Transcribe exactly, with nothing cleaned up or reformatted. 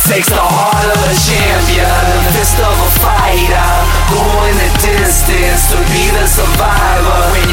takes the heart of a champion, the fist of a fighter, going the distance to be the survivor. When